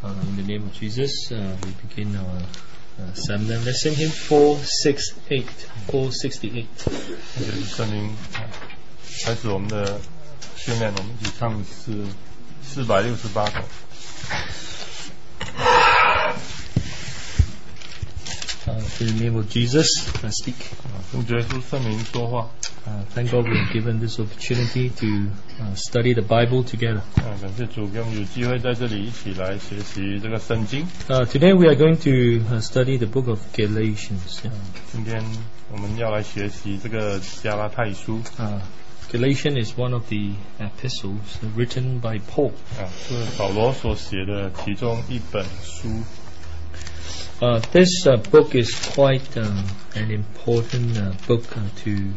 In the name of Jesus, we begin our seminar lesson, hymn 468. 468. 圣灵开始我们的训练，我们一起唱是468首。 In the name of Jesus, speak. 跟耶稣圣灵说话。 Thank God we are given this opportunity to study the Bible together. 感谢主，给我们有机会在这里一起来学习这个圣经。 Today we are going to study the book of Galatians. 今天我们要来学习这个加拉太书。 Galatians is one of the epistles written by Paul. 是保罗所写的其中一本书。 This book is quite an important book to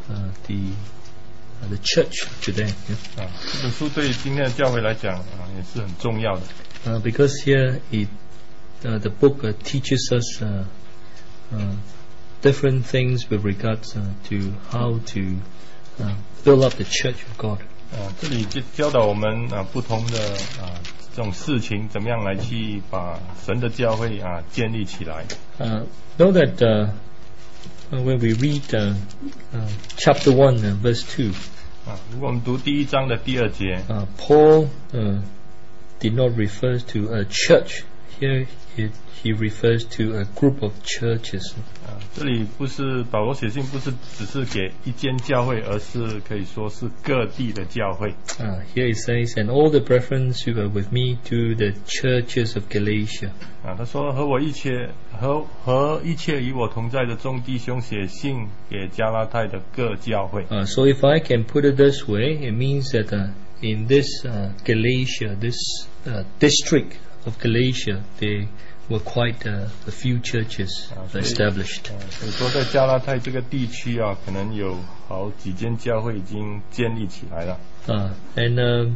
the church today. 这本书对今天的教会来讲也是很重要的。 Because here the book teaches us different things with regards to how to build up the church of God. 这里就教导我们不同的这种事情，怎么样来去把神的教会建立起来。 Know that when we read chapter 1 verse 2, 如果我们读第一章的第2节 ，Paul did not refer to a church. Here he refers to a group of churches. 这里不是保罗写信，不是只是给一间教会，而是可以说是各地的教会。 Here it says, and all the brethren who were with me to the churches of Galatia. 他说和一切与我同在的众弟兄写信给加拉太的各教会。 So if I can put it this way, it means that in this Galatia, this district of Galatia, they were quite a few churches established. 所以说在加拉太这个地区可能有好几间教会已经建立起来了。 And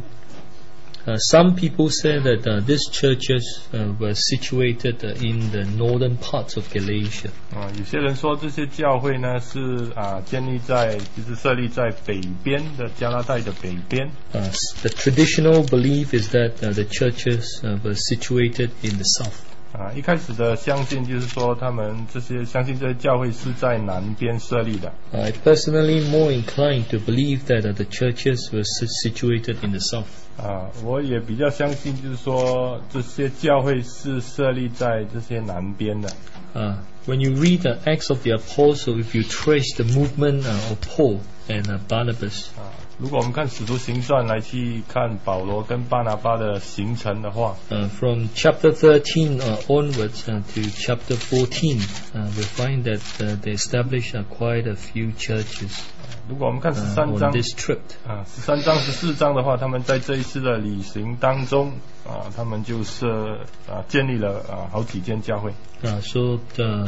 some people say that these churches were situated in the northern parts of Galatia. 有些人说这些教会呢是就是设立在北边的加拉太的北边。 The traditional belief is that the churches were situated in the south. 一开始的相信就是说他们相信这些教会是在南边设立的。 I personally more inclined to believe that the churches were situated in the south. 我也比较相信就是说这些教会是设立在这些南边的。 When you read the Acts of the Apostle, if you trace the movement of Paul and Barnabas, 如果我们看使徒行传来去看保罗跟巴拿巴的行程的话 ，from chapter 13 onwards to chapter 14, we find that they established quite a few churches. 如果我们看13章 on this trip, 13章14章的话，他们在这一次的旅行当中他们就是建立了好几间教会。 So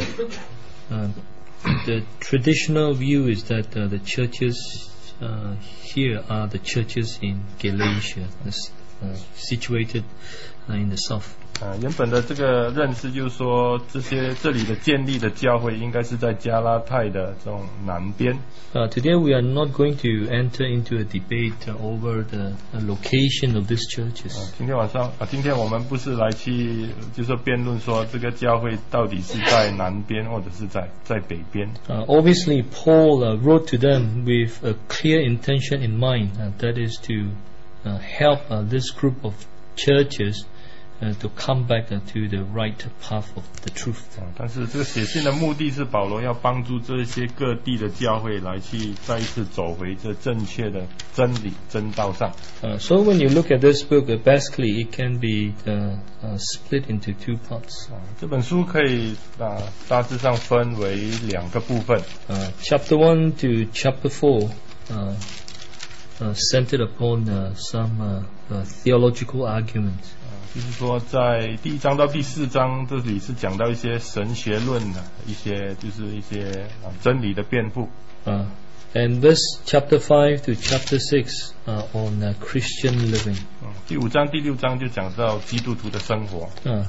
the traditional view is that the churches here are the churches in Galatia, situated in the south. 原本的这个认识就是说，这里的建立的教会应该是在加拉太的这种南边。 Today we are not going to enter into a debate over the location of these churches. 今天我们不是来去就是辩论说这个教会到底是在南边或者是在北边。 Obviously, Paul wrote to them with a clear intention in mind, that is to help this group of churches to come back to the right path of the truth. 但是这个写信的目的是保罗要帮助这些各地的教会来去再一次走回这正确的真理真道上。 So when you look at this book, basically it can be split into two parts. 这本书可以大致上分为2个部分。 Chapter 1 to chapter 4 centered upon some theological arguments. 就是说在第1章到第4章这里是讲到一些神学论的一些真理的辩护。 And this chapter 5 to chapter 6 on Christian living. 第5章第6章就讲到基督徒的生活。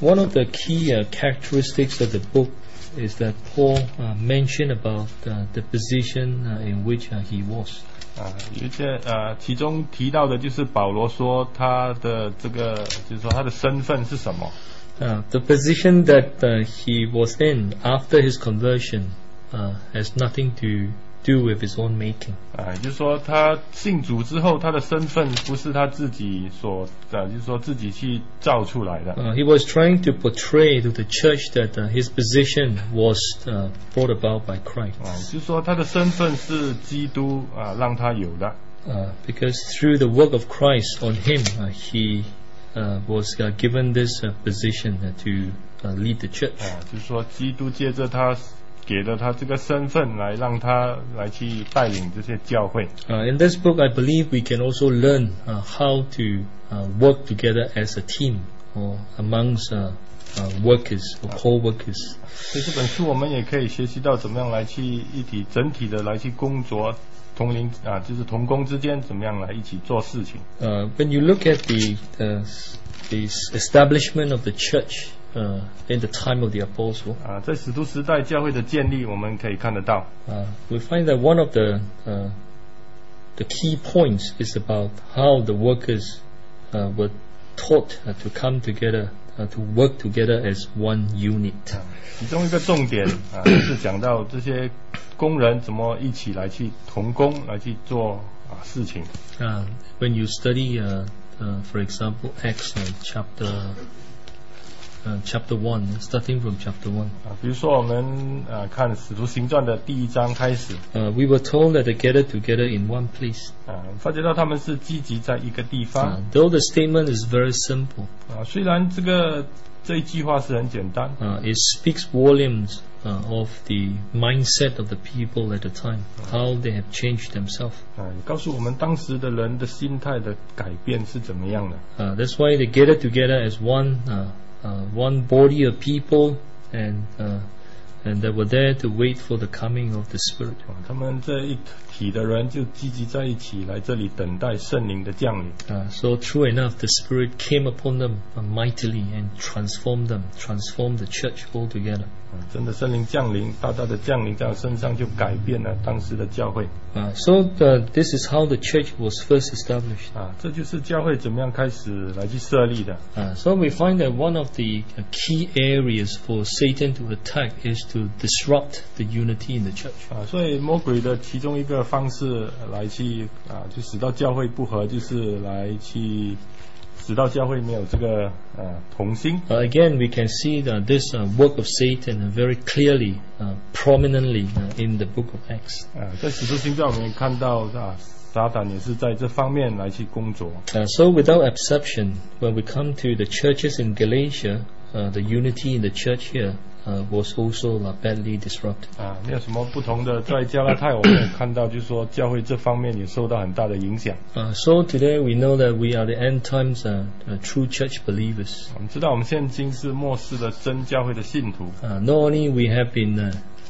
one of the key characteristics of the book is that Paul mentioned about the position in which he was. 有一些其中提到的就是保罗说他的这个，就是说他的身份是什么。 The position that he was in after his conversion has nothing to do with his own making. 就是说他信主之后，他的身份不是他自己所就是说自己去造出来的。 He was trying to portray to the church that his position was brought about by Christ. 就是说他的身份是基督让他有的。 Because through the work of Christ on him, he was given this position to lead the church. 就是说基督借着他给了他这个身份来让他来去带领这些教会。 In this book, I believe we can also learn how to work together as a team or amongst workers or co-workers. 所以这本书我们也可以学习到怎么样来去一体整体的来去工作，同龄就是同工之间怎么样来一起做事情。 When you look at the establishment of the church in the time of the apostle, 在使徒时代教会的建立，我们可以看得到。 we find that one of the key points is about how the workers were taught to come together, to work together as one unit. 其中一个重点就是讲到这些工人怎么一起来去同工来去做事情。 When you study, for example, Acts chapter 1, starting from chapter 1. 比如说我们看使徒行传的第1章开始。 We were told that they gathered together in one place. 发觉到他们是聚集在一个地方。 Though the statement is very simple. 虽然这一句话是很简单。 It speaks volumes of the mindset of the people at the time, how they have changed themselves. 告诉我们当时的人的心态的改变是怎么样的。 That's why they gathered together as one body of people, and they were there to wait for the coming of the Spirit. 他们这一体的人就聚集在一起，来这里等待圣灵的降临。 So true enough, the Spirit came upon them mightily and transformed the church altogether. 真的圣灵降临，大大的降临在我身上，就改变了当时的教会。 So this is how the church was first established. 这就是教会怎么样开始来去设立的。 So we find that one of the key areas for Satan to attack is to disrupt the unity in the church. 所以魔鬼的其中一个方式来去就使到教会不和，就是来去使到教会没有这个同心。 Again, we can see this work of Satan very clearly, prominently in the book of Acts. 在使徒行传我们也看到撒旦也是在这方面来去工作。 So without exception, when we come to the churches in Galatia, the unity in the church here was also badly disrupted. 没有什么不同的，在加拉太我们也看到，就是说教会这方面也受到很大的影响。 So today we know that we are the end times true church believers. 我们知道我们现今是末世的真教会的信徒。 Not only we have been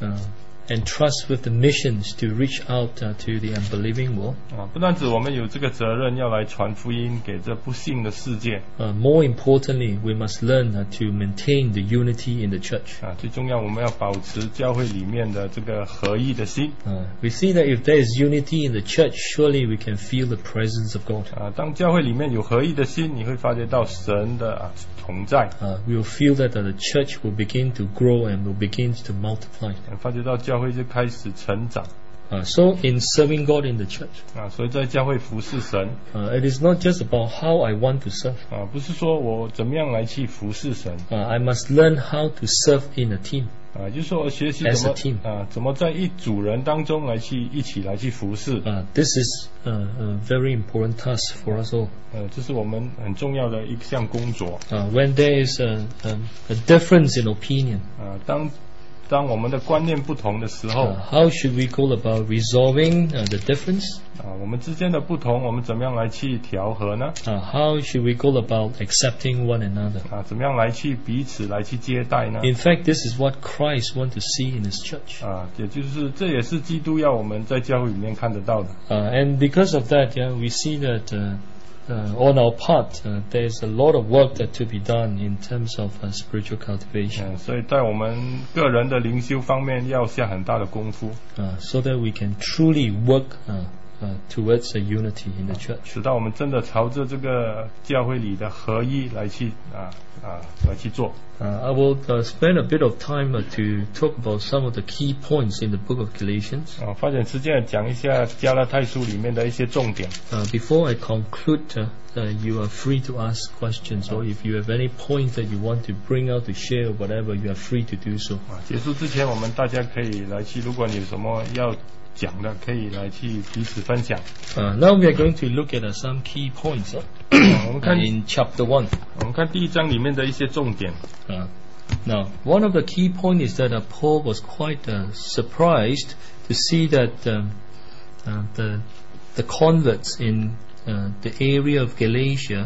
entrusted with the missions to reach out to the unbelieving world. 不单止我们有这个责任要来传福音给这不信的世界。 More importantly, we must learn to maintain the unity in the church. 最重要，我们要保持教会里面的这个合一的心。 We see that if there is unity in the church, surely we can feel the presence of God. 当教会里面有合一的心，你会发觉到神的同在。 We will feel that the church will begin to grow and will begin to multiply. 发觉到教会就开始成长。 So in serving God in the church, 所以在教会服侍神。 it is not just about how I want to serve. 不是说我怎么样来去服侍神。 I must learn how to serve in a team. 就是说学习怎么在一组人当中来去一起来去服侍。 This is a very important task for us all. 这是我们很重要的一项工作。 When there is a difference in opinion, 当我们的观念不同的时候， how should we go about resolving the difference? 我们之间的不同，我们怎么样来去调和呢？ How should we go about accepting one another? 怎么样来去彼此来去接待呢？ In fact, this is what Christ wants to see in His church. 也就是这也是基督要我们在教会里面看得到的。 And because of that, we see that on our part, there's a lot of work that to be done in terms of spiritual cultivation. 所以在我们个人的灵修方面要下很大的功夫， So that we can truly work towards a unity in the church. 使到我们真的朝着这个教会里的合一来去做。 I will spend a bit of time to talk about some of the key points in the book of Galatians. 发点时间讲一下加拉太书里面的一些重点。 Before I conclude, you are free to ask questions, or if you have any point that you want to bring out to share or whatever, you are free to do so. 结束之前，我们大家可以来去，如果你有什么要讲的，可以来去彼此分享。 Now we are going to look at some key points in chapter 1. 我们看第一章里面的一些重点。 Now, one of the key points is that Paul was quite surprised to see that the converts in the area of Galatia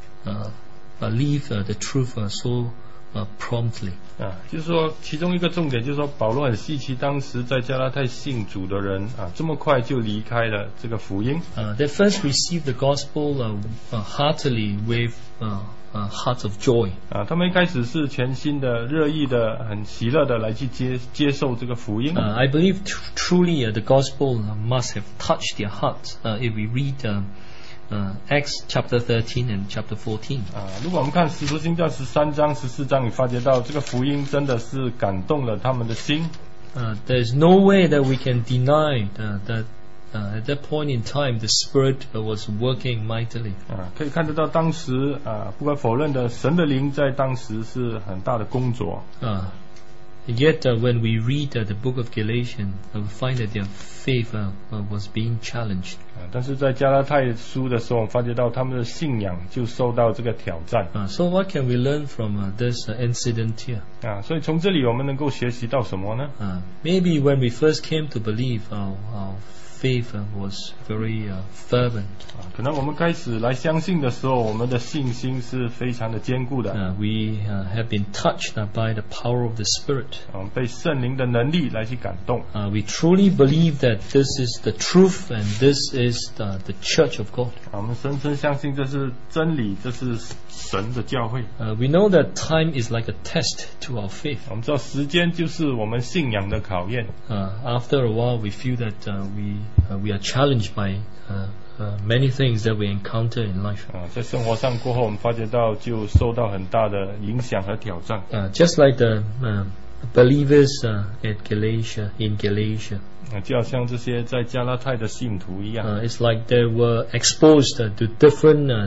leave the truth so promptly. 就是说，其中一个重点就是说，保罗很稀奇，当时在加拉太信主的人这么快就离开了这个福音。 They first received the gospel heartily with hearts of joy. 他们一开始是全心的、热意的、很喜乐的来去接受这个福音。 I believe truly the gospel must have touched their hearts. If we read Acts chapter 13 and chapter 14. 如果我们看使徒行传13章、14章，你发觉到这个福音真的是感动了他们的心。 There's no way that we can deny that at that point in time the Spirit was working mightily. 可以看得到当时不可否认的，神的灵在当时是很大的工作。 Yet when we read the book of Galatians, we find that their faith was being challenged. 但是在加拉太书的时候，我们发觉到他们的信仰就受到这个挑战。 So what can we learn from this incident here? 所以从这里我们能够学习到什么呢 ？Maybe when we first came to believe, our faith was very fervent. 可能我们开始来相信的时候，我们的信心是非常的坚固的。 We have been touched by the power of the Spirit. 被圣灵的能力来去感动。 We truly believe that this is the truth and this is the Church of God. 我们深深相信这是真理，这是神的教会。 We know that time is like a test to our faith. 我们知道时间就是我们信仰的考验。 After a while, we feel that we are challenged by many things that we encounter in life. 在生活上过后，我们发觉到就受到很大的影响和挑战。 Just like the believers in Galatia. 就好像这些在加拉太的信徒一样。 It's like they were exposed to different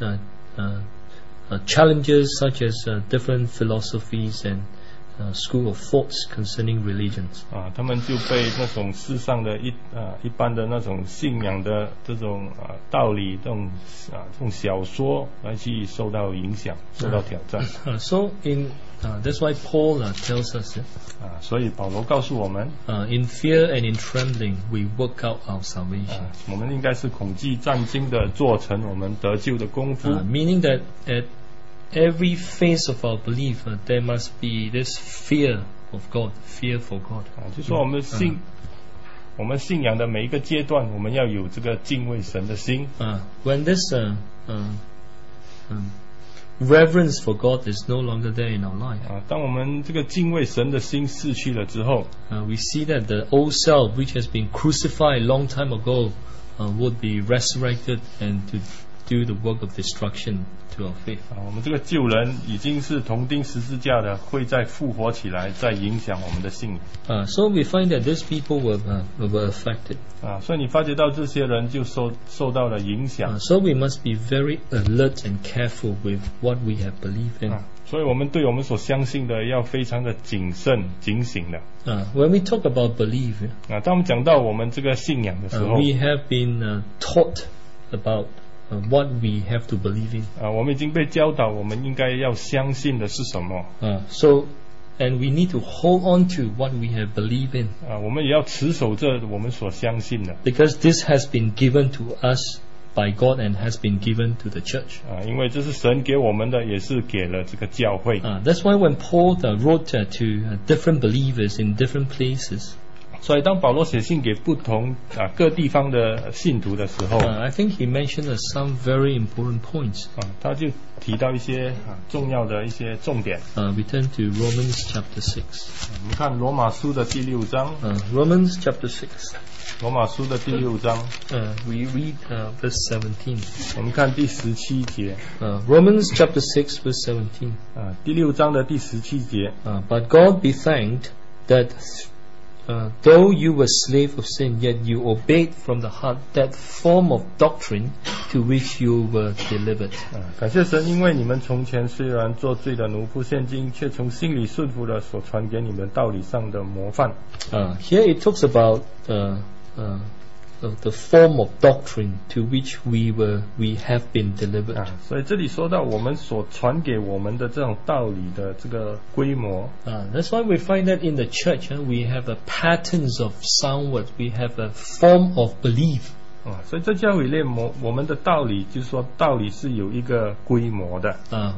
challenges, such as different philosophies and school of thoughts concerning religions. 他们就被那种世上的一般的那种信仰的这种道理，这种小说来去受到影响，受到挑战。 So that's why Paul tells us. 所以保罗告诉我们 in fear and in trembling we work out our salvation. 我们应该是恐惧战惊的做成我们得救的功夫。 Meaning that at every phase of our belief, there must be this fear of God, fear for God. 就说我们信仰的每一个阶段，我们要有这个敬畏神的心。 When this reverence for God is no longer there in our life. 当我们这个敬畏神的心逝去了之后， we see that the old self, which has been crucified a long time ago, would be resurrected and to do the work of destruction to our faith. 我们这个旧人已经是同钉十字架的，会再复活起来，再影响我们的信仰。 So we find that these people were affected. 所以你发觉到这些人就受到了影响。 So we must be very alert and careful with what we have believed in. 所以我们对我们所相信的要非常的谨慎、警醒的。 When we talk about belief, 当我们讲到我们这个信仰的时候 we have been taught about what we have to believe in. 我们已经被教导，我们应该要相信的是什么。 And we need to hold on to what we have believed in. 我们也要持守着我们所相信的。 Because this has been given to us by God and has been given to the church. 因为这是神给我们的，也是给了这个教会。 That's why when Paul wrote to different believers in different places. 所以当保罗写信给不同各地方的信徒的时候， I think he mentioned some very important points. 他就提到一些重要的一些重点。 We turn to Romans chapter 6. 我们看罗马书的第6章。 Romans chapter 6. 罗马书的第6章。 We read verse 17. 我们看第17节。 Romans chapter 6 verse 17. 第6章的第17节。 But God be thanked that though you were slave of sin, yet you obeyed from the heart that form of doctrine to which you were delivered. 感谢神，因为你们从前虽然做罪的奴仆，现今却从心里顺服了所传给你们道理上的模范。 Here it talks about the form of doctrine to which we have been delivered. 所以这里说到我们所传给我们的这种道理的这个规模。 That's why we find that in the church we have a patterns of sound words, we have a form of belief. 所以在教会里我们的道理就是说道理是有一个规模的。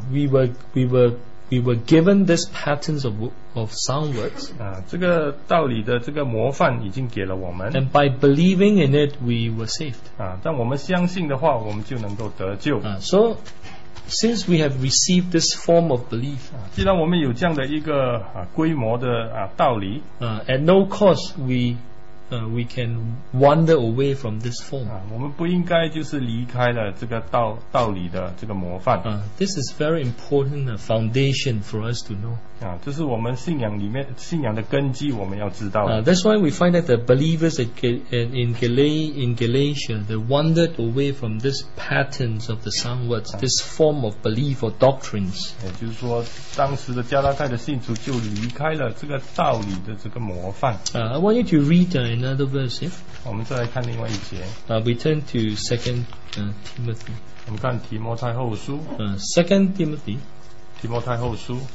We were given this patterns of sound words. 这个道理的这个模范已经给了我们。 And by believing in it, we were saved. 但我们相信的话，我们就能够得救。 So, since we have received this form of belief, 既然我们有这样的一个规模的道理， at no cost we can wander away from this form. 我们不应该就是离开了这个道理的这个模范。 This is very important foundation for us to know. 这是我们信仰里面信仰的根基，我们要知道。 That's why we find that the believers in Galatia they wandered away from this patterns of the sound words, this form of belief or doctrines. 也就是说，当时的加拉太的信徒就离开了这个道理的这个模范。 I want you to read another verse here. 我们再来看另外一节。 We turn to 2 Timothy. 我们看提摩太后书。 2 Timothy. 提摩太后书。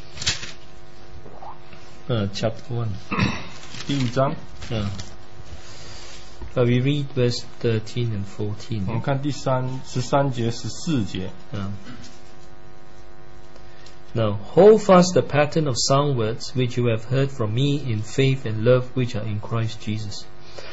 Chapter 1. 第1章。 We read verse 13 and 14. 我们看第13节、14节。 Now, hold fast the pattern of sound words which you have heard from me in faith and love which are in Christ Jesus.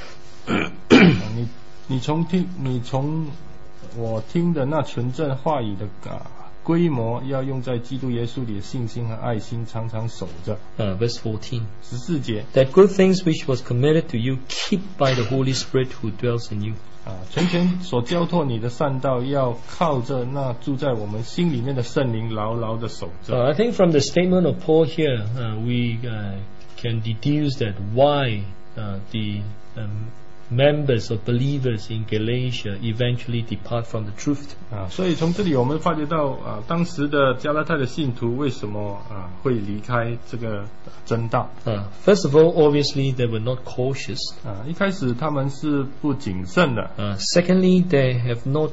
你从我听的那纯正话语的规模，要用在基督耶稣里的信心和爱心，常常守着。 Verse 14. 14节。 That good things which was committed to you, keep by the Holy Spirit who dwells in you. 从前所交托你的善道，要靠着那住在我们心里面的圣灵，牢牢的守着。 I think from the statement of Paul here, we can deduce that why the members of believers in Galatia eventually depart from the truth. 所以从这里我们发觉到当时的加拉太的信徒为什么会离开这个真道。 First of all, obviously they were not cautious. 一开始他们是不谨慎的。 Secondly, they have not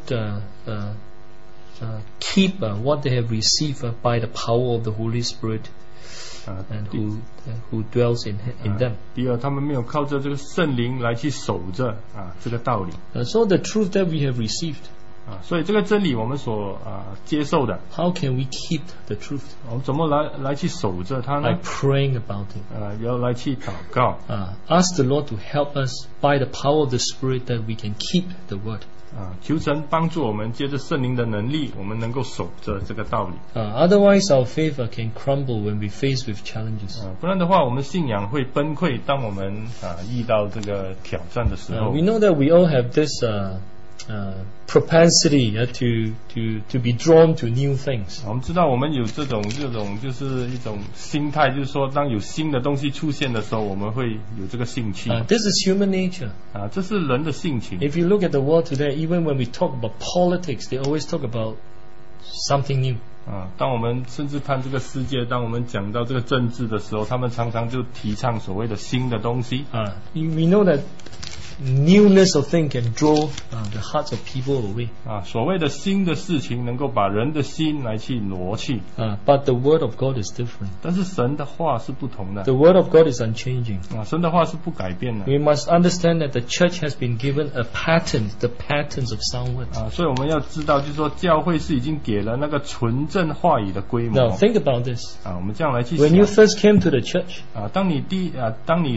keep what they have received by the power of the Holy Spirit. And who dwells in them. 第二，他们没有靠着这个圣灵来去守着这个道理。 So the truth that we have received. 所以这个真理我们所接受的。 How can we keep the truth? 我们怎么来去守着它呢？ By praying about it. 要来去祷告。 Ask the Lord to help us by the power of the Spirit that we can keep the word. 求神帮助我们，借着圣灵的能力，我们能够守着这个道理。 Otherwise, our faith can crumble when we face with challenges. 不然的话，我们信仰会崩溃。当我们遇到这个挑战的时候。 We know that we all have this propensity to be drawn to new things. 我们知道我们有这种就是一种心态，就是说当有新的东西出现的时候，我们会有这个兴趣。 This is human nature. 这是人的性情。 If you look at the world today, even when we talk about politics, they always talk about something new. 当我们甚至看这个世界，当我们讲到这个政治的时候，他们常常就提倡所谓的新的东西。 We know that newness of thing can draw the hearts of people away. 所谓的新的事情能够把人的心来去挪去。 But the word of God is different. 但是神的话是不同的。 The word of God is unchanging. 神的话是不改变的。 We must understand that the church has been given a pattern, the patterns of sound words. 所以我们要知道，就是说教会是已经给了那个纯正话语的规模。 Now think about this. 我们这样来去想。 When you first came to the church, 当你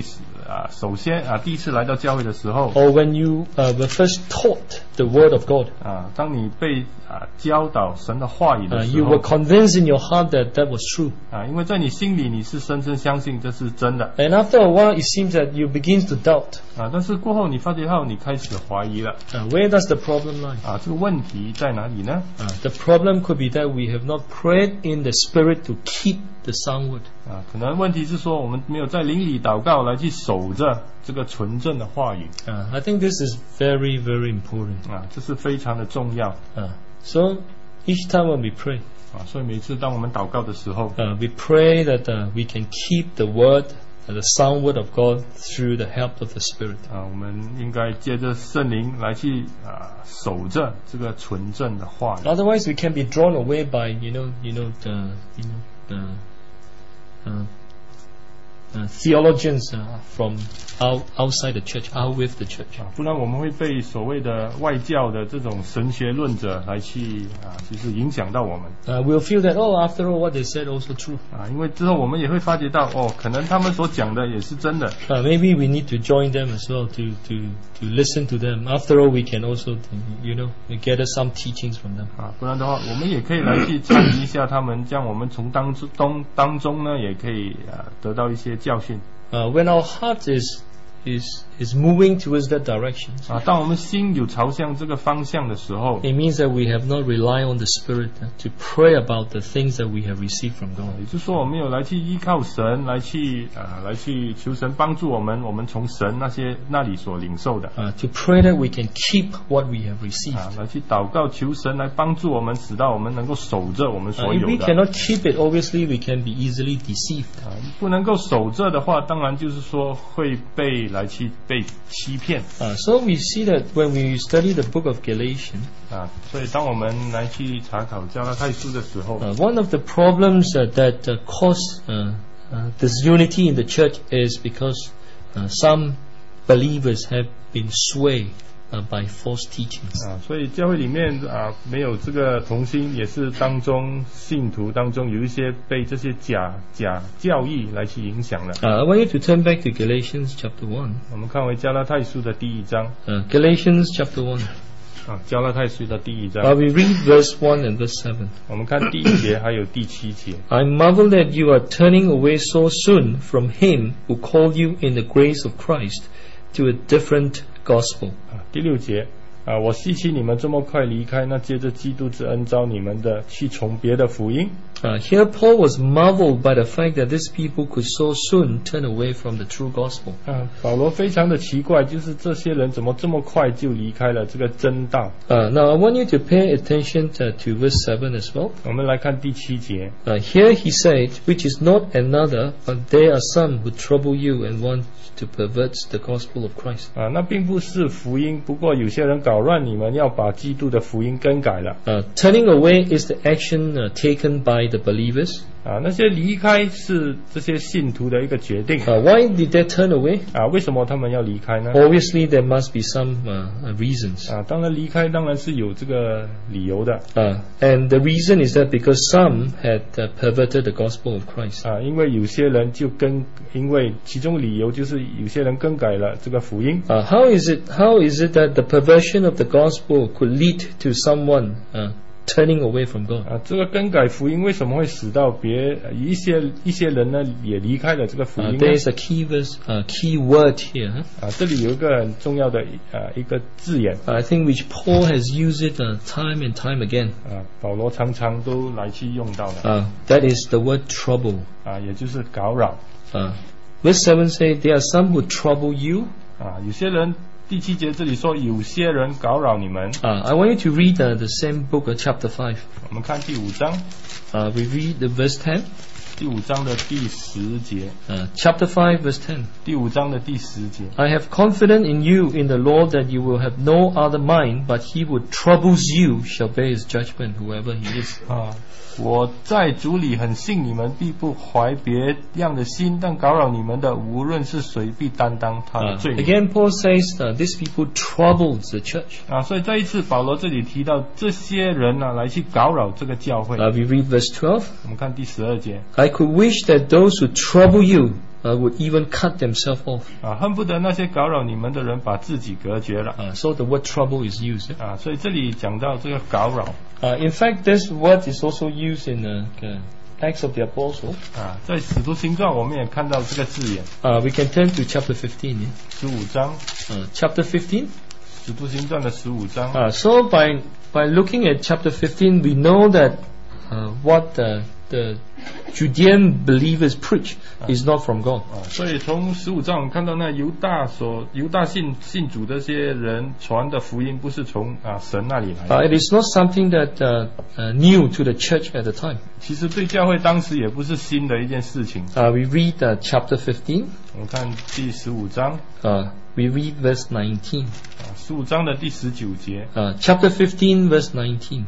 首先第一次来到教会的时候 or when you were first taught the Word of God, 当你被教导神的话语的时 you 候 were convinced in your heart that that was true. 因为在你心里你是深深相信这是真的 And after a while, it seems that you begin to doubt. 但是过后你发觉到你开始怀疑了 Where does the problem lie? 这个问题在哪里呢 The problem could be that we have not prayed in the Spirit to keep the sound word. 可能问题是说我们没有在灵里祷告来去守着这个纯正的话语 I think this is very, very important. 这是非常的重要 So each time when we pray, 所以每次当我们祷告的时候 we pray that we can keep the word, the sound word of God through the help of the Spirit. 我们应该借着圣灵来去守着这个纯正的话语 Otherwise, we can be drawn away by theologians from outside the church, out with the church. 不然我们会被所谓的外教的这种神学论者来去就是影响到我们 We'll feel that, after all, what they said also true. 因为之后我们也会发觉到可能他们所讲的也是真的 Maybe we need to join them as well to listen to them. After all, we can also gather some teachings from them. 不然的话我们也可以来去参与一下他们，这样我们从当中呢也可以得到一些教训 When our heart is moving towards that direction, 当我们心有朝向这个方向的时候 it means that we have not relied on the Spirit to pray about the things that we have received from God. 也就是说我们有来去依靠神来去求神帮助我们从神那里所领受的 To pray that we can keep what we have received. 来去祷告求神来帮助我们，使到我们能够守着我们所 If 有 we 的 cannot keep it, obviously we can be easily deceived. 不能够守着的话，当然就是说会被欺骗 So we see that when we study the book of Galatians, 所以当我们来去查考加拉太书的时候 one of the problems that cause disunity in the church is because some believers have been swayed by false teachings. 所以教会里面没有这个同心，也是当中信徒当中有一些被这些假教义来去影响了 I want you to turn back to Galatians chapter 1. 我们看回加拉太书的第1章 Galatians chapter 1. 加拉太书的第1章 We read verse 1 and verse 7. 我们看第1节还有第7节 I marvel that you are turning away so soon from him who called you in the grace of Christ to a different gospel. 第6节我希奇你们这么快离开那借着基督之恩召你们的，去从别的福音 Here Paul was marveled by the fact that these people could so soon turn away from the true gospel. 保罗非常的奇怪，就是这些人怎么这么快就离开了这个真道 Now I want you to pay attention to verse 7 as well. 我们来看第7节 Here he said, which is not another, but there are some who trouble you and want to pervert the gospel of Christ. 那并不是福音，不过有些人搞乱你们，要把基督的福音更改了 Turning away is the action taken by the believers. 那些离开是这些信徒的一个决定 Why did they turn away? 为什么他们要离开呢 Obviously there must be some reasons. 当然离开当然是有这个理由的 And the reason is that because some had perverted the gospel of Christ. 因为有些人因为其中理由就是有些人更改了这个福音 How is it that the perversion of the gospel could lead to someone turning away from God? 这个更改福音为什么会使到一些人呢也离开了这个福音呢 There is a key word here. 这里有一个很重要的一个字眼 I think which Paul has used it time and time again. 保罗常常都来去用到的 That is the word trouble. 也就是搞扰 Verse 7 says, there are some who trouble you. 有些人第7节这里说有些人搞扰你们 I want you to read the same book, chapter 5. 我们看第5章 We read the verse 10. 第5章的第10节 Chapter 5 verse 10. 第5章的第10节 I have confidence in you in the Lord that you will have no other mind, but he who troubles you shall bear his judgment, whoever he is. 我在主里很信你们必不怀别样的心，但搞扰你们的无论是谁必担当他的罪名 Again Paul says these people troubled the church. 所以再一次保罗这里提到这些人来去搞扰这个教会 We read verse 12. 我们看第12节 I could wish that those who trouble you would even cut themselves off. 恨不得那些搞扰你们的人把自己隔绝了。 So the word trouble is used. 所以这里讲到这个搞扰。 In fact, this word is also used in Acts of the Apostle. 在使徒行传我们也看到这个字眼。 We can turn to chapter 15. 15章。 Chapter 15. 使徒行传的15章。 So by looking at chapter 15, we know that what the Judean believers preach is not from God. 所以从15章我们看到那犹大信主的这些人传的福音不是从神那里来的。 It is not something that new to the church at the time. 其实对教会当时也不是新的一件事情。 We read chapter 15. 我们看第15章。 We read verse 19. 15章的第19节。 Chapter 15 verse 19.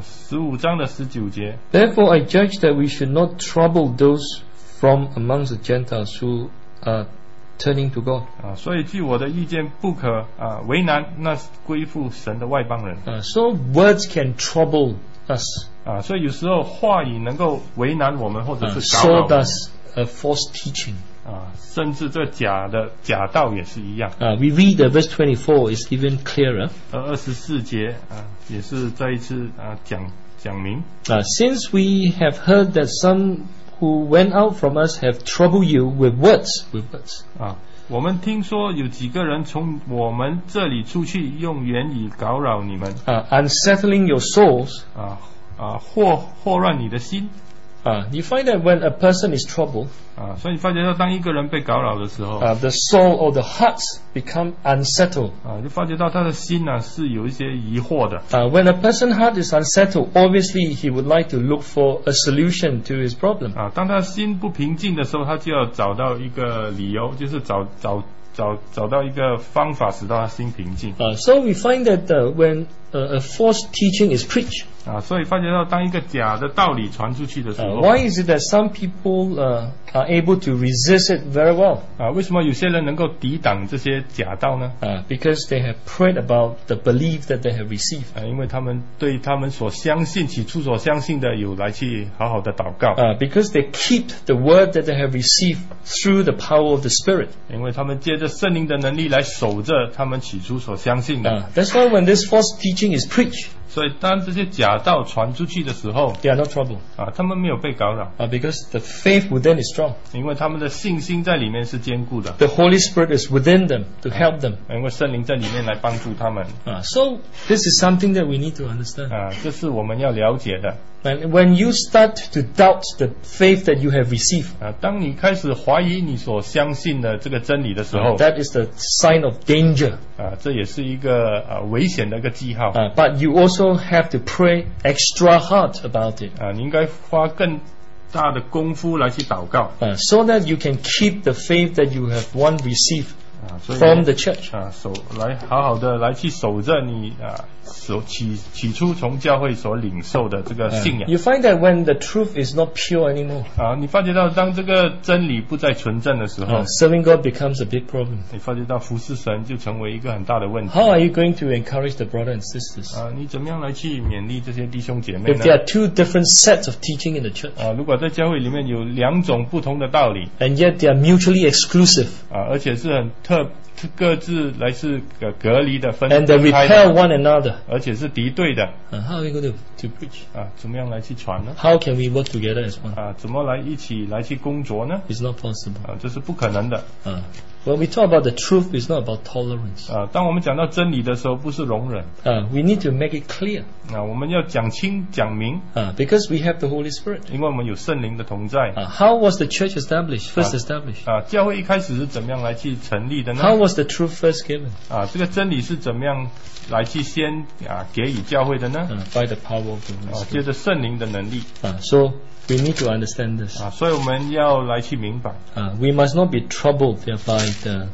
15章的19节。 Therefore I judge that we should not trouble those from amongst the Gentiles who are turning to God. 所以据我的意见，不可为难那归附神的外邦人。 So words can trouble us. 所以有时候话语能够为难我们，或者是搞扰我们。 So does a false teaching. 甚至这假道也是一样。 We read verse 24 is even clearer. 24节也是再一次讲明。 Since we have heard that some who went out from us have troubled you with words. 我们听说有几个人从我们这里出去，用言语搞扰你们。 Unsettling your souls. 祸乱你的心。 You find that when a person is troubled, 所以你发觉到当一个人被搞扰的时候， the soul or the hearts become unsettled. 就发觉到他的心是有一些疑惑的。 When a person's heart is unsettled, obviously he would like to look for a solution to his problem. 当他心不平静的时候，他就要找到一个理由，就是找到一个方法，使到他心平静。 So we find that when a false teaching is preached, 所以发觉到当一个假的道理传出去的时候， why is it that some people are able to resist it very well? 为什么有些人能够抵挡这些假道呢？ Because they have prayed about the belief that they have received. 因为他们对他们所相信起初所相信的有来去好好的祷告。 Because they keep the word that they have received through the power of the Spirit. 因为他们借着圣灵的能力来守着他们起初所相信的。 That's why when this false teaching is preached, 所以当这些假道传出去的时候， they are not troubled. 他们没有被搞扰。 Because the faith within is strong. 因为他们的信心在里面是坚固的。 The Holy Spirit is within them to help them. 因为圣灵在里面来帮助他们。 So this is something that we need to understand. 这是我们要了解的。 And when you start to doubt the faith that you have received, 当你开始怀疑你所相信的这个真理的时候， that is the sign of danger. 这也是一个危险的一个记号。 But you also have to pray extra hard about it. 你应该花更大的功夫来去祷告。 So that you can keep the faith that you have once received from the church. 来好好的来去守着你起初从教会所领受的这个信仰。 You find that when the truth is not pure anymore, 你发觉到当这个真理不再纯正的时候， serving God becomes a big problem. 你发觉到服侍神就成为一个很大的问题。 How are you going to encourage the brothers and sisters? 你怎么样来去勉励这些弟兄姐妹呢？ If there are two different sets of teaching in the church, 如果在教会里面有两种不同的道理， and yet they are mutually exclusive, 而且是很各自来自隔离的分 and they 开的， repel one another, 而且是敌对的。 how are we going to preach? 怎么样来去传呢？ How can we work together as one? 怎么来一起来去工作呢？ It's not possible. 这是不可能的。 When we talk about the truth, it's not about tolerance. 当我们讲到真理的时候，不是容忍。 We need to make it clear. 我们要讲清讲明。 Because we have the Holy Spirit. 因为我们有圣灵的同在。 How was the church established? First established. 教会一开始是怎么样来去成立的呢？ How was the truth first given? 这个真理是怎么样来去先给予教会的呢？ By the power of the Holy Spirit. 借着圣灵的能力。 So we need to understand this. 所以我们要来去明白。 We must not be troubled by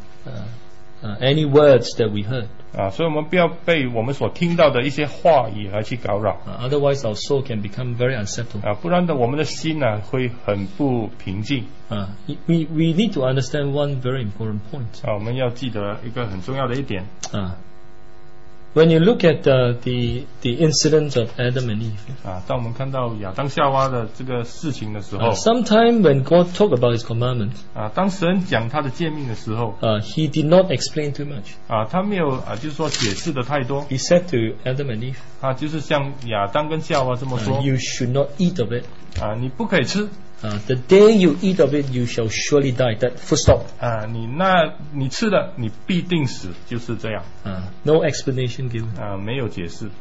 any words that we heard. 所以我们不要被我们所听到的一些话语来去搞扰。 Otherwise, our soul can become very unsettled. 不然的，我们的心会很不平静。 We need to understand one very important point. 我们要记得一个很重要的一点。 When you look at the incident of Adam and Eve, 当我们看到亚当夏娃的这个事情的时候， sometime when God talked about His commandments, 当神讲他的诫命的时候， He did not explain too much. 他没有就是说解释的太多， He said to Adam and Eve, 就是像亚当跟夏娃这么说， you should not eat of it. 你不可以吃， The day you eat of it, you shall surely die. That full stop. 你吃的你必定死，就是这样， No explanation given. 没有解释。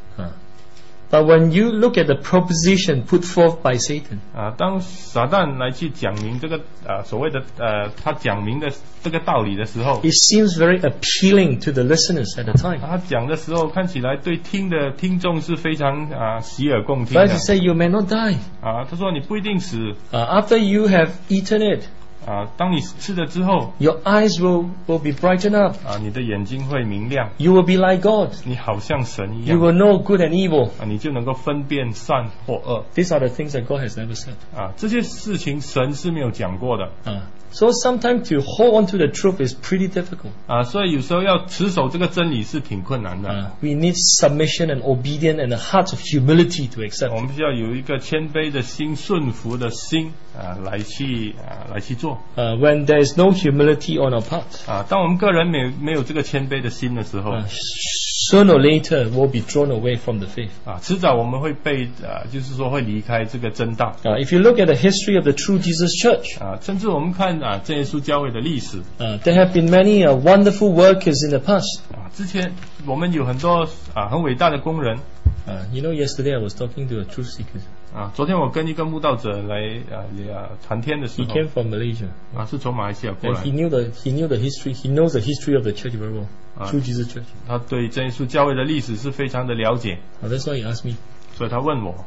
But when you look at the proposition put forth by Satan, 当撒旦来去讲明这个所谓的他讲明的这个道理的时候， it seems very appealing to the listeners at the time. 他讲的时候看起来对听众是非常洗耳恭听 But 的 he said, you may not die. 他说你不一定死 After you have eaten it, 当你吃了之后 your eyes will be brightened up. 你的眼睛会明亮， You will be like God. 你好像神一 You 样 will know good and evil. 你就能够分辨善或恶 These are the things that God has never said. 这些事情神是没有讲过的 So sometimes to hold on to the truth is pretty difficult. 所以有时候要持守这个真理是挺困难的 We need submission and obedience and a heart of humility to 我 accept. 们需要有一个谦卑的心、顺服的心来去做 When there is no humility on our part, 当我们个人没有这个谦卑的心的时候 sooner or later we'll be drawn away from the faith. 迟早我们会被就是说会离开这个真道 If you look at the history of the true Jesus Church, 甚至我们看真耶稣教会的历史 there have been many wonderful workers in the past. 之前我们有很多很伟大的工人 Yesterday I was talking to a truth seeker. 昨天我跟一个慕道者来谈天的时 He 候 came from Malaysia. 是从马来西亚过 And 来 he knew the history. He knows the history of the church very well. True Jesus Church. 他对真耶稣教会的历史是非常的了解 That's why he asked me, 所以他问我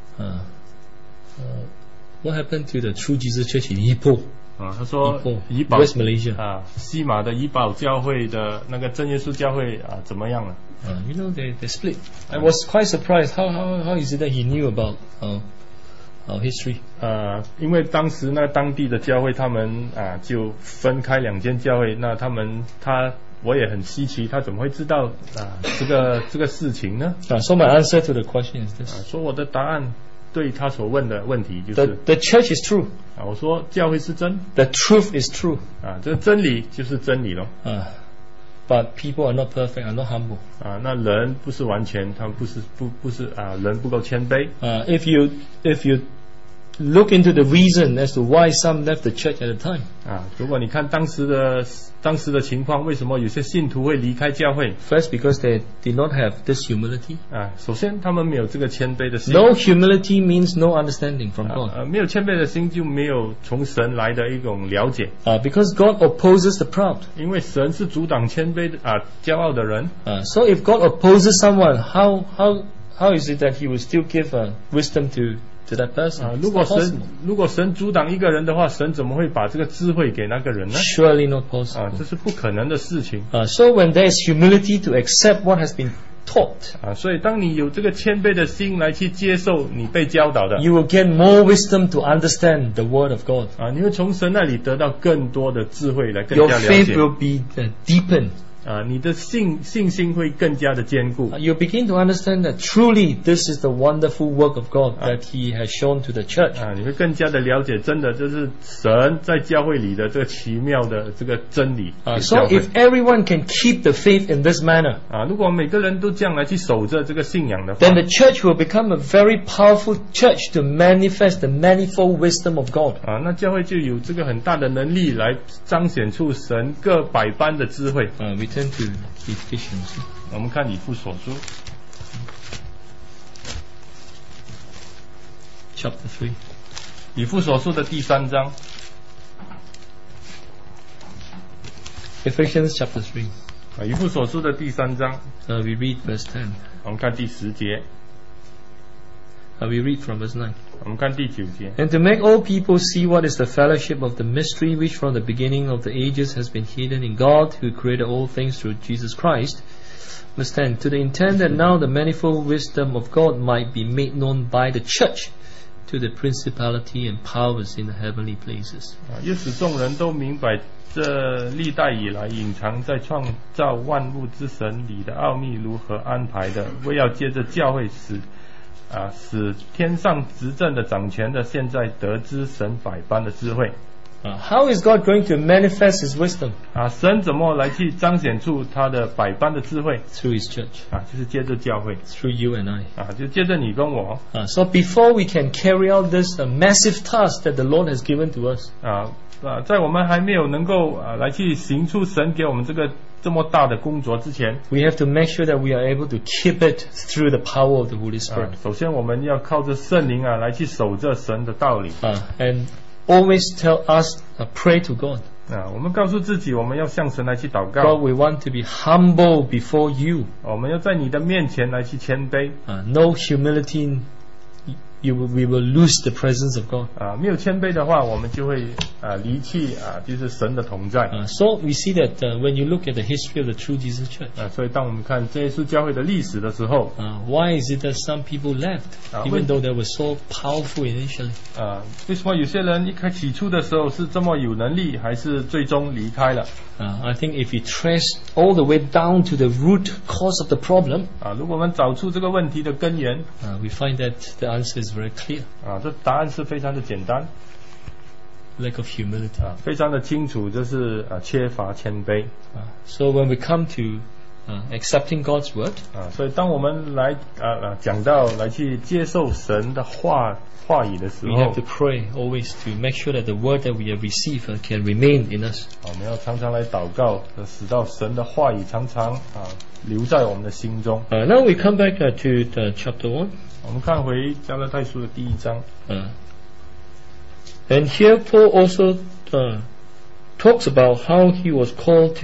what happened to the True Jesus Church in Ipoh? 他说 Ipoh, 怡保 West Malaysia. 西马的怡保教会的那个真耶稣教会怎么样了 They split. I was quite surprised. How is it that he knew about our history? 因为当时呢当地的教会他们就分开两间教会，那我也很稀奇，他怎么会知道这个事情呢？ So my answer to the question is this. 说我的答案对他所问的问题就是 The church is true. 我说教会是真 The truth is true. 这个真理就是真理咯 But people are not perfect, are not humble. 那人不是完全，他们不是人不够谦卑 If you look into the reason as to why some left the church at the time, 如果你看当时的情况，为什么有些信徒会离开教会 first because they did not have this humility. 首先他们没有这个谦卑的心 No humility means no understanding from God. 没有谦卑的心就没有从神来的一种了解 Because God opposes the proud. 因为神是阻挡谦卑的骄傲的人 So if God opposes someone, how is it that He will still give wisdom to that person? It's 如果 not possible. 如果神阻挡一个人的话，神怎么会把这个智慧给那个人呢 Surely not possible. 这是不可能的事情 So when there is humility to accept what has been taught, 所以当你有这个谦卑的心来去接受你被教导的 you will get more wisdom to understand the Word of God. 你会从神那里得到更多的智慧来更 Your 加了 faith 解 will be deepened. 你的信心会更加的坚固 You begin to understand that truly this is the wonderful work of God that He has shown to the church. 你会更加的了解真的就是神在教会里的这个奇妙的这个真理 So if everyone can keep the faith in this manner, 如果每个人都这样来去守着这个信仰的话 then the church will become a very powerful church to manifest the manifold wisdom of God. 那教会就有这个很大的能力来彰显出神各百般的智慧 We turn to Ephesians. 我们看以弗所书 Chapter 3. 以弗所书的第3章 Ephesians chapter 3. 以弗所书的第3章 We read verse 10. 我们看第10节 We read from verse 9. 我们看第9节 And to make all people see what is the fellowship of the mystery which from the beginning of the ages has been hidden in God who created all things through Jesus Christ. Verse 10. To the intent that now the manifold wisdom of God might be made known by the church, to the principality and powers in the heavenly places. 又使众人都明白这历代以来隐藏在创造万物之神里的奥秘如何安排的，为要借着教会使天上执政的掌权的现在得知神百般的智慧。 How is God going to manifest His wisdom? 神怎么来去彰显出他的百般的智慧？ Through His church. 就是借着教会。 Through you and I. 就借着你跟我。 So before we can carry out this massive task that the Lord has given to us. 在我们还没有能够来去行出神给我们这么大的工作之前 we have to make sure that we are able to keep it through the power of the Holy Spirit. 首先我们要靠着圣灵来去守着神的道理。 And always tell us, pray to God. 我们告诉自己，我们要向神来去祷告。 God, we want to be humble before you. 我们要在你的面前来去谦卑。 No humility, we will lose the presence of God. 没有谦卑的话，我们就会离弃就是神的同在。 So we see that when you look at the history of the True Jesus Church. 所以当我们看真耶稣教会的历史的时候 why is it that some people left, even though they were so powerful initially? 为什么有些人起初的时候是这么有能力，还是最终离开了？ I think if we trace all the way down to the root cause of the problem, 如果我们找出这个问题的根源 we find that the answer is very clear. 这答案是非常的简单。 Lack of humility. 非常的清楚，就是缺乏谦卑。 So when we come to accepting God's word, 所以当我们来讲到来去接受神的话语的时候 we have to pray always to make sure that the word that we have received can remain in us. 我们要常常来祷告，使到神的话语常常留在我们的心中。 Now we come back to chapter 1. 我们看回加拉太书的第1章。 And here Paul also talks about how he was called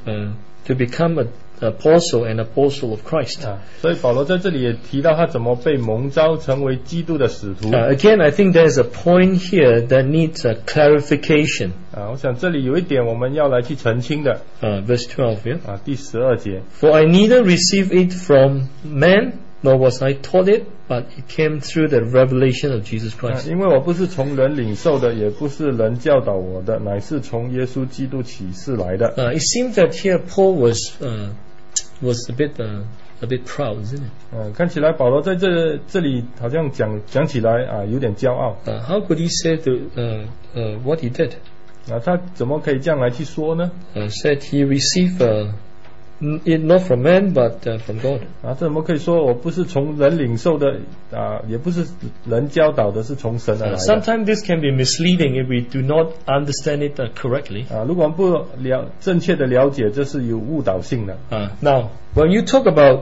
to become an apostle of Christ. 所以保罗在这里也提到他怎么被蒙召成为基督的使徒。 Again, I think there is a point here that needs a clarification. 我想这里有一点我们要来去澄清的。 Verse 12 here. 第12节。 For I neither received it from man, nor was I taught it, but it came through the revelation of Jesus Christ. 因为我不是从人领受的，也不是人教导我的，乃是从耶稣基督启示来的。 It seems that here Paul was a bit proud, isn't it? 看起来保罗在这里好像讲起来有点骄傲。 How could he say what he did? 他怎么可以这样来去说呢 ？Said he received it not from man but from God. 这怎么可以说我不是从人领受的也不是人教导的，是从神而来的。 Sometimes this can be misleading if we do not understand it correctly. 如果我们不正确的了解，这是有误导性的。 Now, when you talk about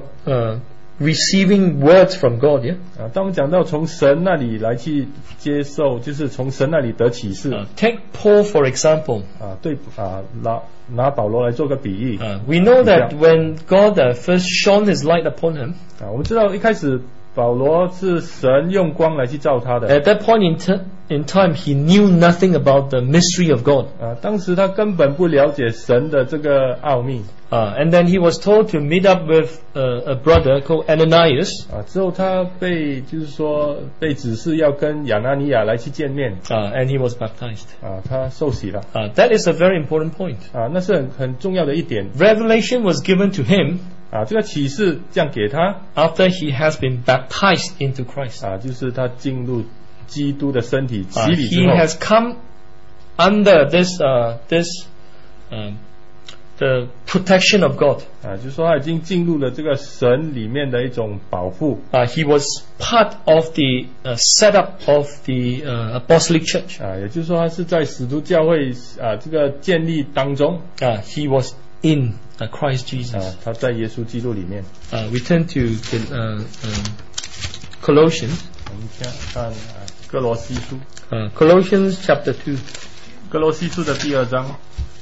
receiving words from God, yeah? 当我们讲到从神那里来去接受，就是从神那里得启示。 Take Paul for example. 对拿保罗来做个比喻。 We know that when God first shone His light upon him, 我们知道一开始保罗是神用光来去照他的。 At that point in time, he knew nothing about the mystery of God. 当时他根本不了解神的这个奥秘。 And then he was told to meet up with a brother called Ananias. 之后他被指示要跟亚拿尼亚来去见面。 And he was baptized. 他受洗了。 That is a very important point. 那是很重要的一点。 Revelation was given to him. 这个启示降给他 after he has been baptized into Christ. 就是他进入基督的身体洗礼之后。 He has come under the protection of God. 就是说他已经进入了这个神里面的一种保护。 He was part of the setup of the apostolic church. 也就是说他是在使徒教会这个建立当中。 He was in Christ Jesus. 他在耶稣基督里面。 We turn to Colossians. 我们先看哥罗西书。 Colossians chapter 2. 哥罗西书的第2章。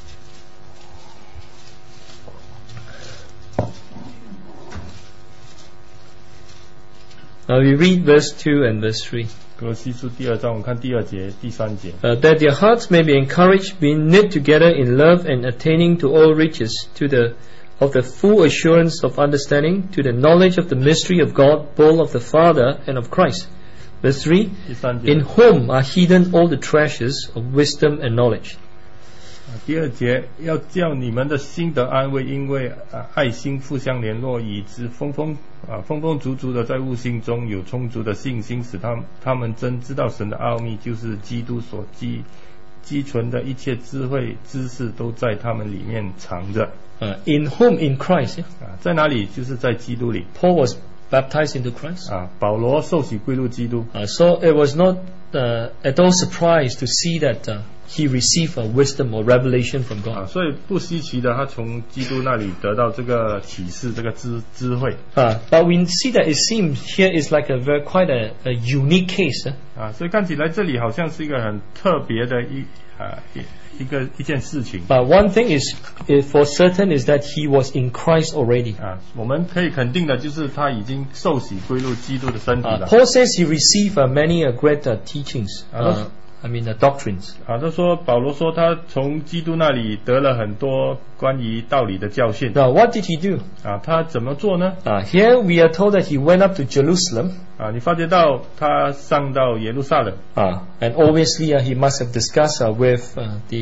We read verse 2 and verse 3. 哥罗西书第2章，我们看第2节、第3节。 That your hearts may be encouraged, being knit together in love, and attaining to all riches, of the full assurance of understanding, to the knowledge of the mystery of God, both of the Father and of Christ, Verse 3, 第三节 in whom are hidden all the treasures of wisdom and knowledge. 第二节，要叫你们的心得安慰，因为爱心互相联络，以致丰丰足足的在悟性中有充足的信心，使他们真知道神的奥秘，就是基督所积存的一切智慧知识都在他们里面藏着。 In whom? In Christ. Yeah? 在哪里？就是在基督里。 Paul was baptized into Christ. 保罗受洗归入基督。 So it was not at all surprised to see that he received a wisdom or revelation from God. 所以不稀奇的，他从基督那里得到这个启示，这个智慧。 But we see that it seems here is like quite a unique case. 所以看起来这里好像是一个很特别的一件事情。 But one thing is for certain is that he was in Christ already. 我们可以肯定的就是他已经受洗归入基督的身体了。 Paul says he received many great teachings. Doctrines. 他说保罗说他从基督那里得了很多关于道理的教训。 Now what did he do? 他怎么做呢 ？Here we are told that he went up to Jerusalem. 你发觉到他上到耶路撒冷。 And obviously he must have discussed with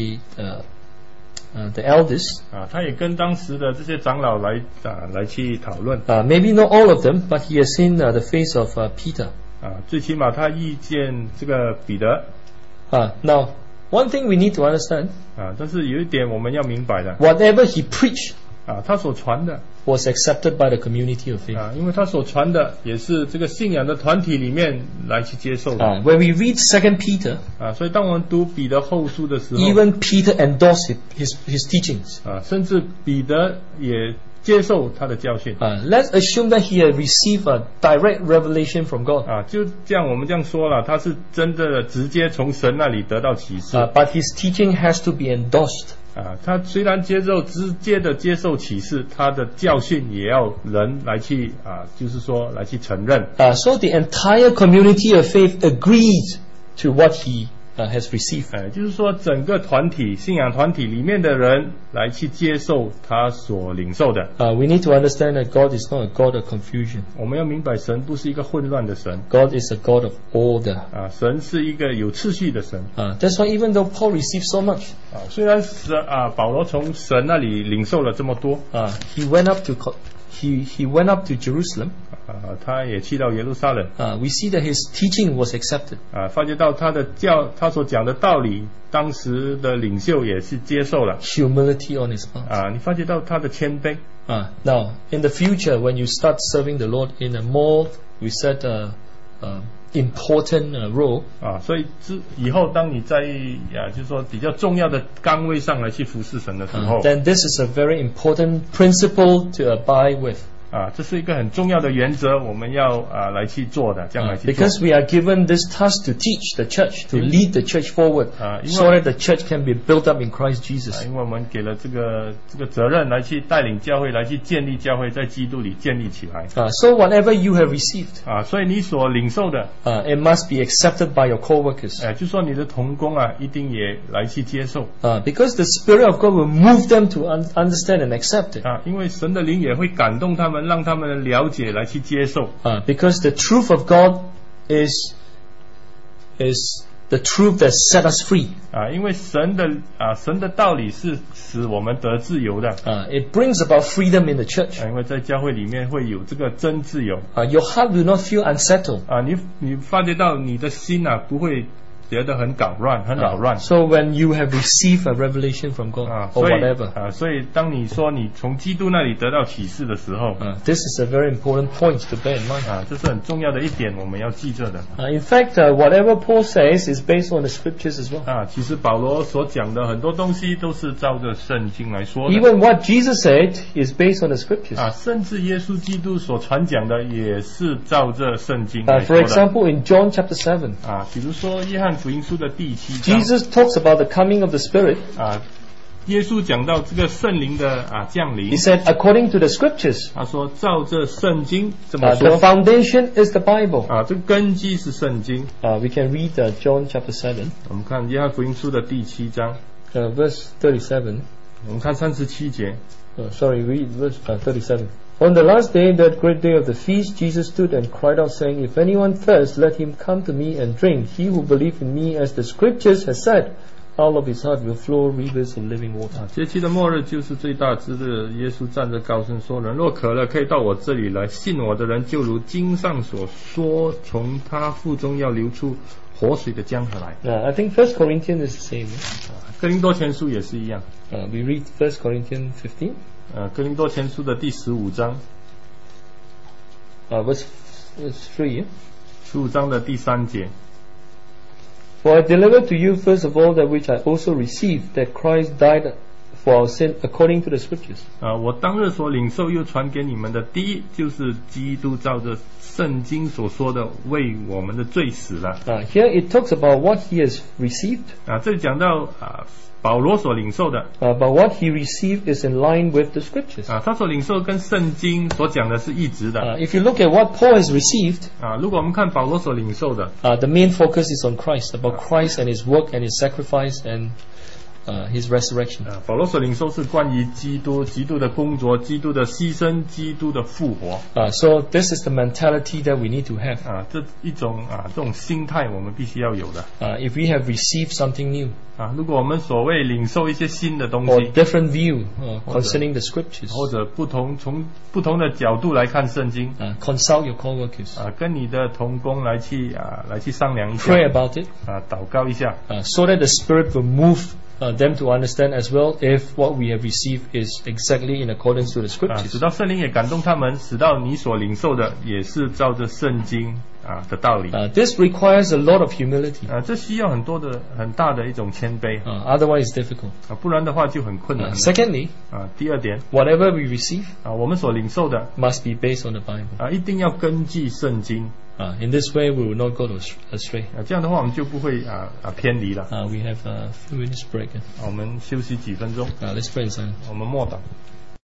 the elders. 他也跟当时的这些长老来去讨论。 Maybe not all of them, but he has seen the face of Peter. 最起码他遇见这个彼得。 Now, one thing we need to understand. 但是有一点我们要明白的。 Whatever he preached. 他所传的 was accepted by the community of faith. 因为他所传的也是这个信仰的团体里面来去接受的。 When we read 2 Peter, 所以当我们读彼得后书的时候 even Peter endorsed his teachings. 甚至彼得也接受他的教训。 Let's assume that he had received a direct revelation from God. 就这样我们这样说了，他是真的直接从神那里得到启示。 But his teaching has to be endorsed. 他虽然直接的接受启示，他的教训也要人来去就是说来去承认。 So the entire community of faith agreed to what he has received. 就是说整个信仰团体里面的人来去接受他所领受的。 We need to understand that God is not a God of confusion. 我们要明白神不是一个混乱的神。 God is a God of order. 神是一个有秩序的神。 That's why even though Paul received so much, 虽然保罗从神那里领受了这么多 ，he went up to Jerusalem. 他也去到耶路撒冷。 We see that his teaching was accepted. 发觉到他所讲的道理，当时的领袖也是接受了。 Humility on his part. 你发觉到他的谦卑。 Now, in the future, when you start serving the Lord in a more, we said, important role. 所以以后当你在就是说比较重要的岗位上来去服侍神的时候 ，then this is a very important principle to abide with. 这是一个很重要的原则，我们要来去做的，这样来去做。 Because we are given this task to teach the church, to lead the church forward, so that the church can be built up in Christ Jesus. 因为我们给了这个责任来去带领教会，来去建立教会，在基督里建立起来。 So whatever you have received, 所以你所领受的 it must be accepted by your co-workers. 就说你的同工一定也来去接受。 Because the Spirit of God will move them to understand and accept it. 因为神的灵也会感动他们，让他们了解来去接受。 Because the truth of God is the truth that set us free. 因为神的道理是使我们得自由的。 It brings about freedom in the church. 因为在教会里面会有这个真自由。 Your heart will not feel unsettled. 你发觉到你的心不会觉得很扰乱。 So when you have received a revelation from God or whatever, 所以当你说你从基督那里得到启示的时候 this is a very important point to bear in mind. 这是很重要的一点，我们要记着的。 In fact, whatever Paul says is based on the scriptures as well. 其实保罗所讲的很多东西都是照着圣经来说的。 Even what Jesus said is based on the scriptures. 甚至耶稣基督所传讲的也是照着圣经来说的。 For example, in John chapter 7, 比如说约翰福音书的第7章 Jesus talks about the coming of the Spirit. 耶稣讲到这个圣灵的降临。 He said, according to the scriptures. 他说照着圣经这么说。 The foundation is the Bible. 这个根基是圣经。 We can read John chapter 7. 我们看约翰福音书的第7章 verse 37. 我们看37节。 Sorry, read verse 37. On the last day, that great day of the feast, Jesus stood and cried out, saying, If anyone thirsts, let him come to me and drink. He who believes in me, as the scriptures has said, out of his heart will flow rivers of living water. 节期的末日就是最大之日。耶稣站着高声说：人若渴了，可以到我这里来，信我的人就如经上所说，从他腹中要流出活水的江河来。 I think 1 Corinthians is the same. 哥林多前书也是一样。 We read 1 Corinthians 15. 哥林多前书的第15章 verse 3. 15章的第3节。 For I delivered to you first of all that which I also received, that Christ died for our sin according to the scriptures. 我当日所领受又传给你们的，第一就是基督照着圣经所说的，为我们的罪死了。 Here it talks about what he has received. 这里讲到保罗所领受的。 But what he received is in line with the scriptures. 他所领受跟圣经所讲的是一致的。 If you look at what Paul has received, 如果我们看保罗所领受的 the main focus is on Christ, about Christ and his work and his sacrifice and his resurrection. 保罗所领受是关于基督的工作，基督的牺牲，基督的复活。 So this is the mentality that we need to have. 这一种这种心态我们必须要有的。 If we have received something new, 如果我们所谓领受一些新的东西 or different view concerning the scriptures, 或者从不同的角度来看圣经， consult your co-workers, 跟你的同工来去商量一下 pray about it, 祷告一下 so that the Spirit will move them to understand as well if what we have received is exactly in accordance to the scriptures. 使到圣灵也感动他们，使到你所领受的也是照着圣经的道理。 This requires a lot of humility. 这需要很大的一种谦卑。 Otherwise it's difficult. 不然的话就很困难。 Secondly, 第二点 whatever we receive 我们所领受的 must be based on the Bible. 一定要根据圣经。 In this way we will not go astray. 这样的话我们就不会偏离了。 We have a few minutes break. 我们休息几分钟。 Let's pray in silence. 我们默祷。